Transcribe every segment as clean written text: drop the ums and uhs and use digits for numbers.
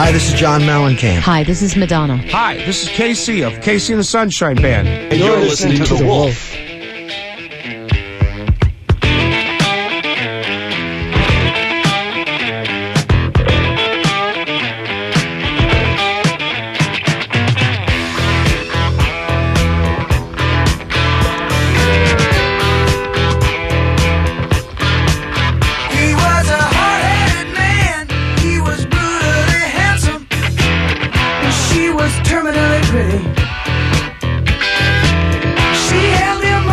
Hi, this is John Mellencamp. Hi, this is Madonna. Hi, this is Casey of Casey and the Sunshine Band. And you're listening to The Wolf. Terminally pretty. She held him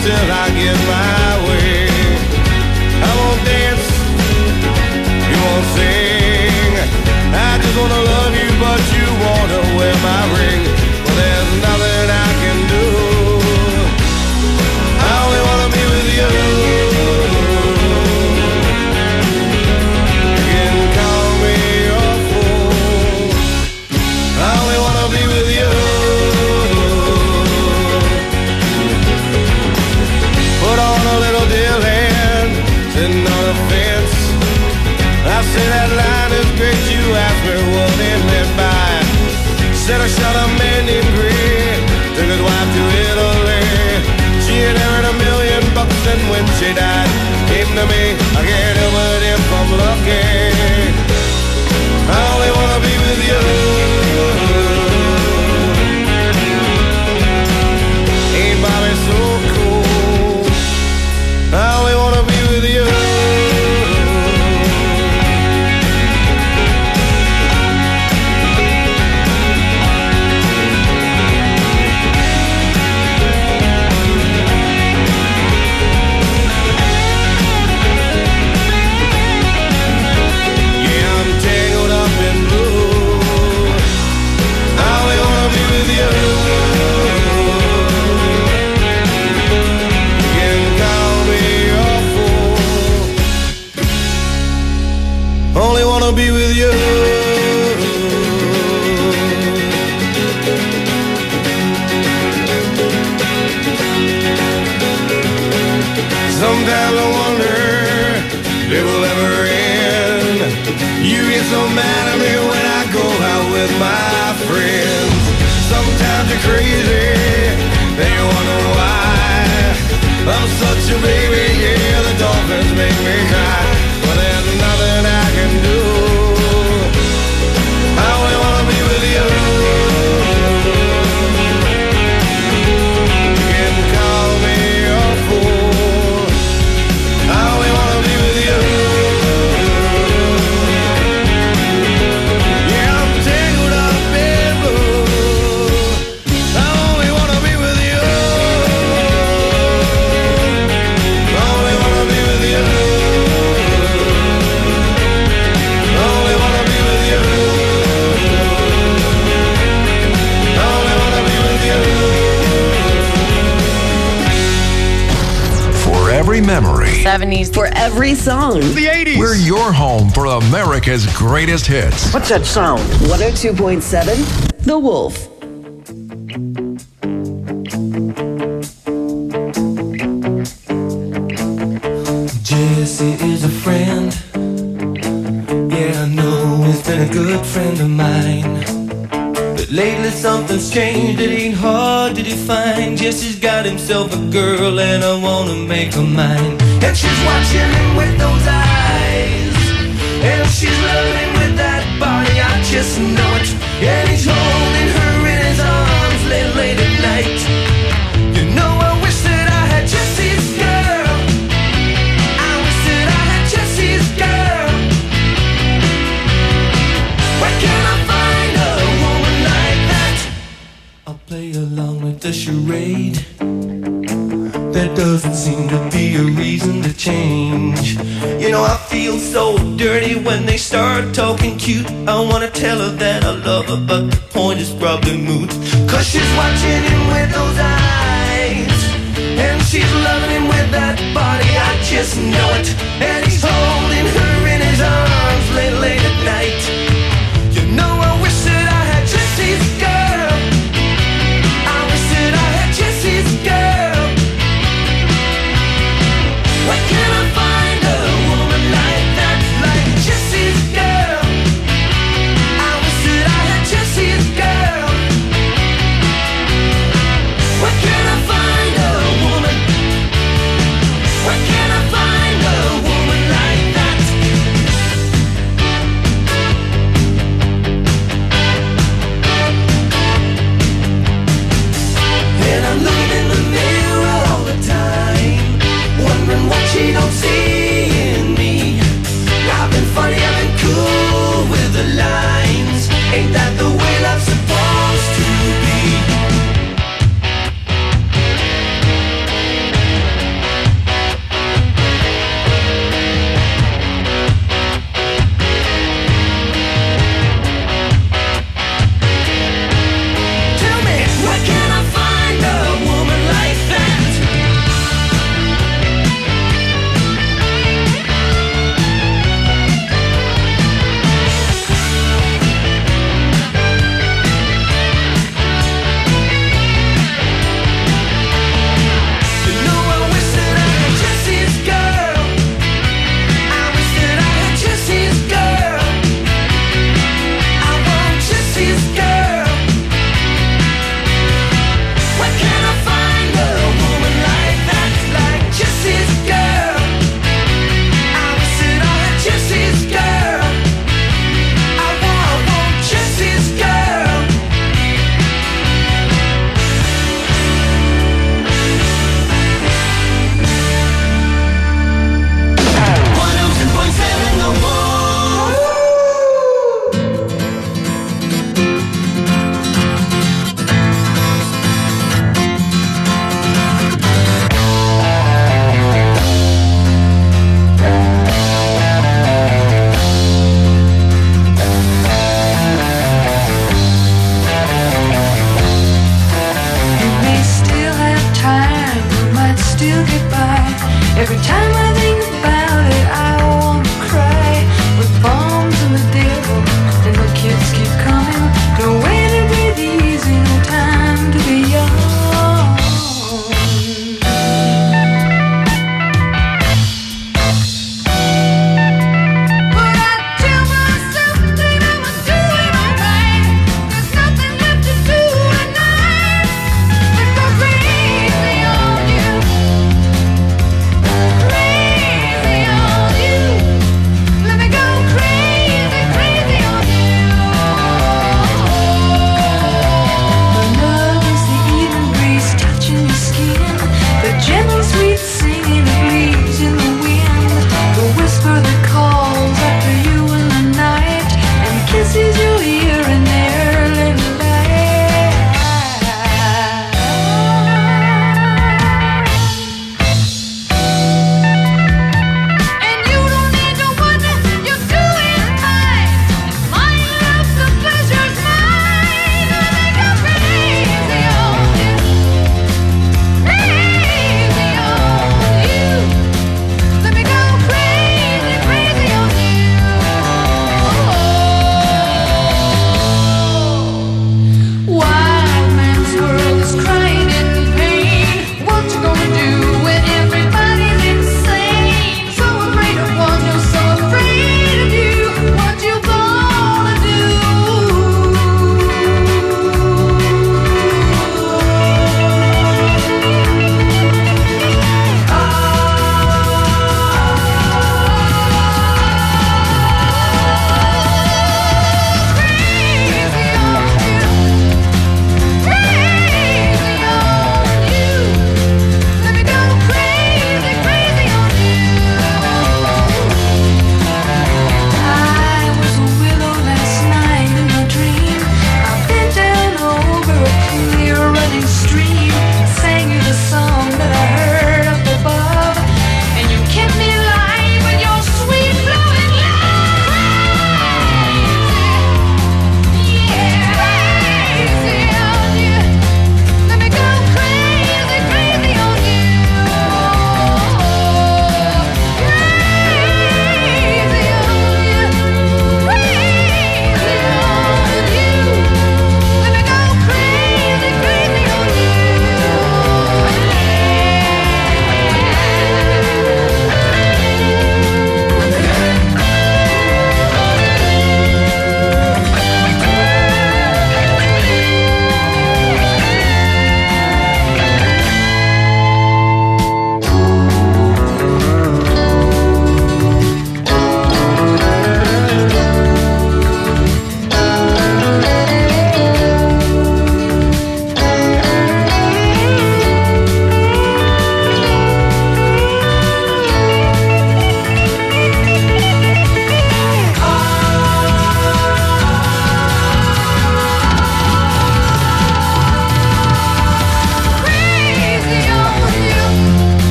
till I get my way. I won't dance, you won't sing. I just wanna love you, but you wanna wear my ring. Well, there's nothing I can do. I only wanna be with you. You can call me your fool. I only wanna be with you. Put on a little deal hand, sitting on a fence. I say that line is great, you ask me what it meant by. Said I shot a man named Green, took his wife to Italy. She had earned $1 million, and when she died, came to me. I can't help it if I'm lucky. I only wanna be with you. Ain't Bobby so cool? I only wanna be with you. Only wanna be with you. Sometimes I wonder if it will ever end. You get so mad at me when I go out with my friends. Sometimes you're crazy, then you wonder why. I'm such a baby, yeah, the dolphins make me cry. But there's nothing I can do. I only wanna be with you. You can call me a fool. I only wanna be with you. Yeah, I'm tangled up in blue. I only wanna be with you. I only wanna be with you. Only wanna be with you. Only wanna be with you. For every memory, 70s. For every song. The 80s. we're your home for America's greatest hits. What's that sound? 102.7 The Wolf. Jesse is a friend. Yeah, I know he's been a good friend of mine. But lately something's changed, it ain't hard to define. Jesse's got himself a girl and I wanna make her mine. And she's watching him with those eyes, and she's loving him with that body, I just know it. And he's holding her in his arms late at night. You know I wish that I had Jesse's girl. I wish that I had Jesse's girl. Where can I find a woman like that? I'll play along with the charade. There doesn't seem to be a reason to change. You know I feel so dirty when they start talking cute. I wanna tell her that I love her, but the point is probably moot. Cause she's watching him with those eyes, and she's loving him with that body, I just know it. And he's holding her in his arms late at night. You know I wish that I had Jesse's girl. I wish that I had Jesse's girl. Where can I find a woman like that, like Jesse's girl? I wish that I had Jesse's girl. Where can I find a woman? Where can I find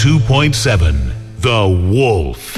102.7 The Wolf.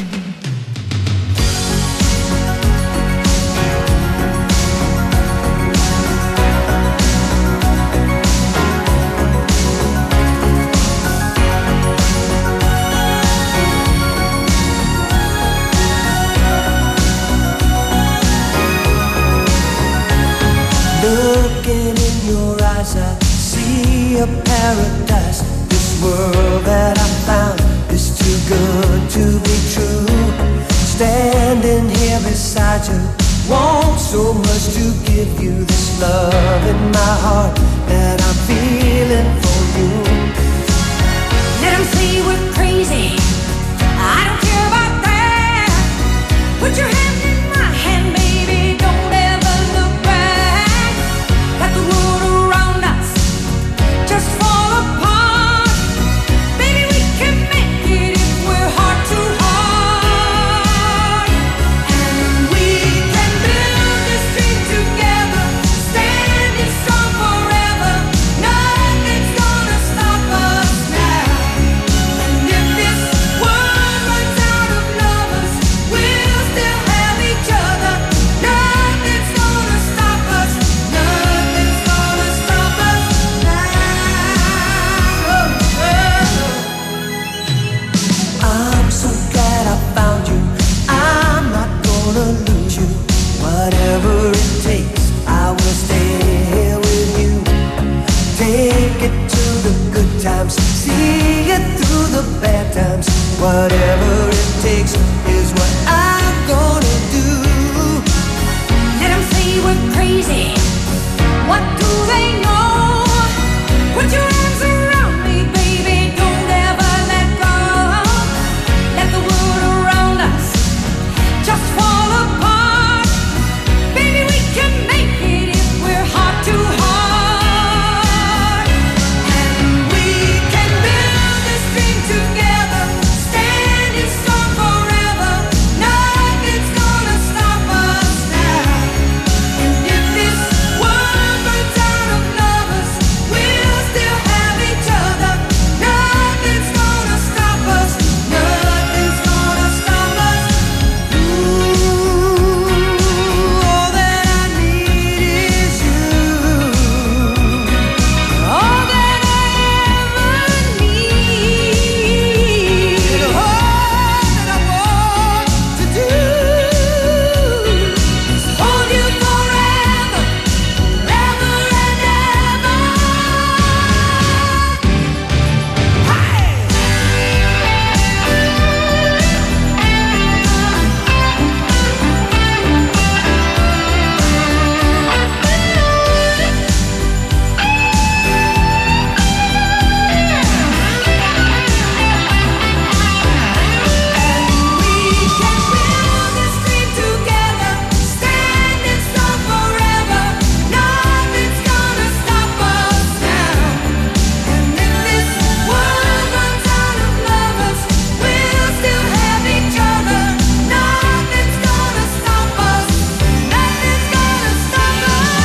Looking in your eyes, I see a paradise. This world that I found is too good to be true. Standing here beside you, want so much to give you this love in my heart that I'm feeling for you. Let them say we're crazy, I don't care about that. Put your hand in my hand, baby, don't ever look back. Let the world around us just fall apart. Baby, we can make it if we're heart to heart. And we can build this dream together, standing strong forever. Nothing's gonna stop us now. And if this world runs out of lovers, we'll still have each other. Nothing's gonna stop us. Nothing's gonna stop us now. I'm so glad I found you. I'm not gonna lose you. Whatever it takes, I will stay here with you. Take it to the good times, see it through the bad times. Whatever it takes is what I'm gonna do. Let them say we're crazy. What do they know? Put your arms around me, baby. Don't ever let go. Let the world around us just fall apart. Baby, we can make it if we're heart to heart. And we can build this dream together, standing strong forever. Nothing's gonna stop us now. And if this world runs out of lovers, we'll still have each other. Nothing's gonna stop us. Nothing's gonna stop us. Ooh, all that I need is you. All that I ever need. All that I want to do is hold you forever, forever and ever. We can build this dream together, standing strong forever. Nothing's gonna stop us now. And if this world runs out of lovers, we'll still have each other. Nothing's gonna stop us. Nothing's gonna stop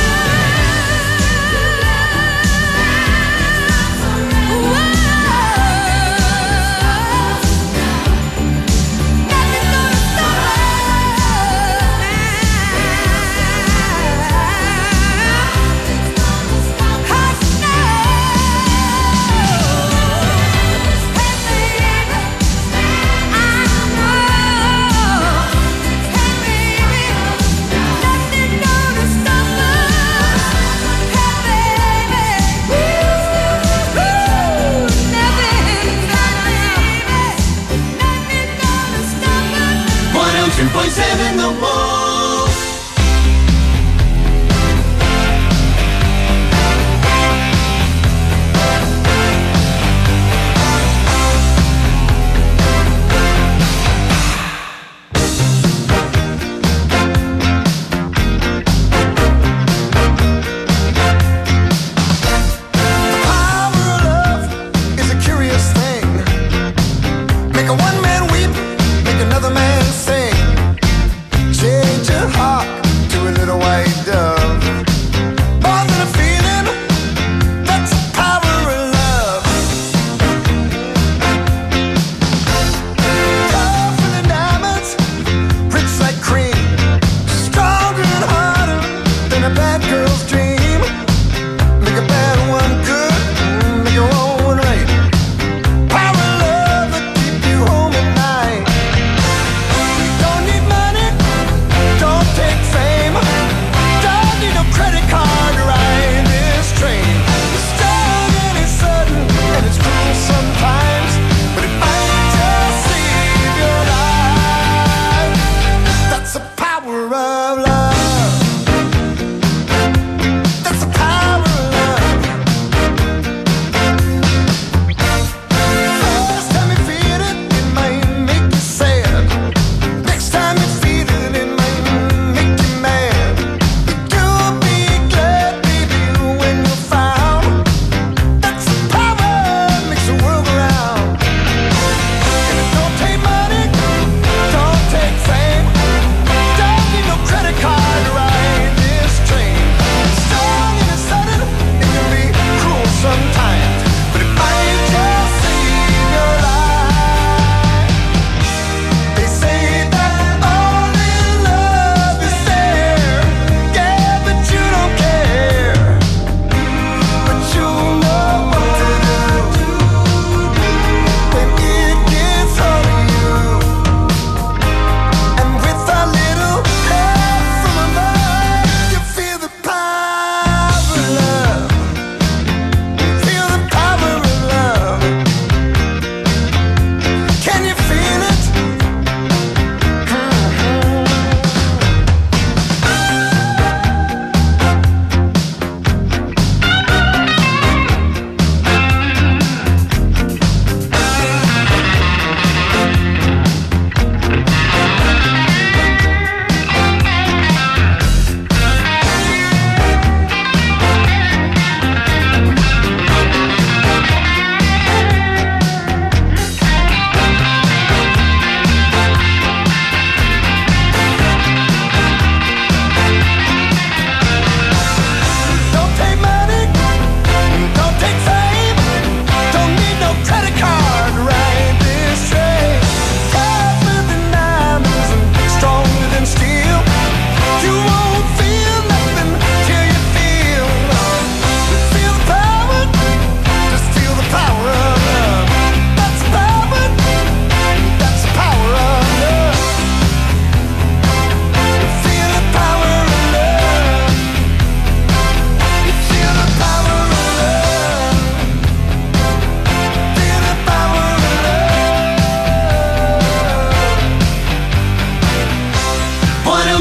.7 The Wolf. Power of love is a curious thing. Make a one man weep, make another man sing. Change your heart.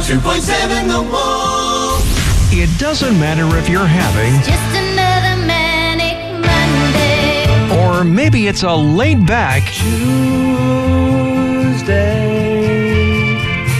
102.7 The Wolf. It doesn't matter if you're having, Just another manic Monday. or maybe it's a laid back, Tuesday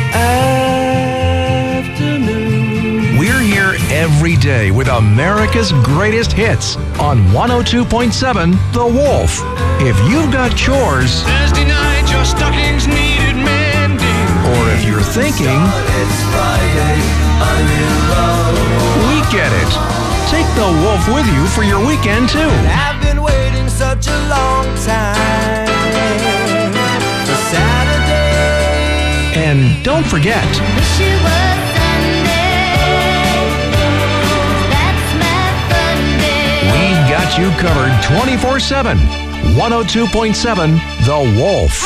afternoon. we're here every day with America's greatest hits on 102.7 The Wolf. If you've got chores, Thursday night, your stockings needed mending. or if you're thinking, It's Friday, I'm in love. we get it. Take The Wolf with you for your weekend too. I've been waiting such a long time for Saturday. And don't forget, Wish it was Sunday. That's my fun day. we've got you covered 24/7. 102.7 The Wolf.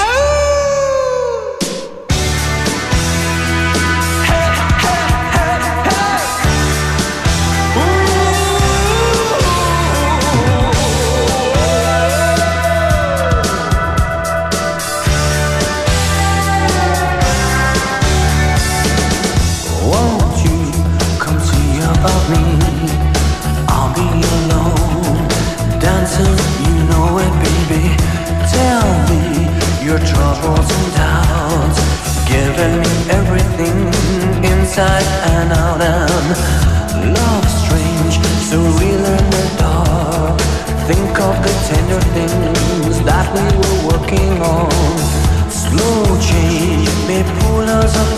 Won't you come see about me? I'll be alone, dancing, you know it, baby. Tell me your troubles and doubts, giving me everything inside and out. And love strange, so real in the dark. Think of the tender things that we were working on. Slow change may pull us apart.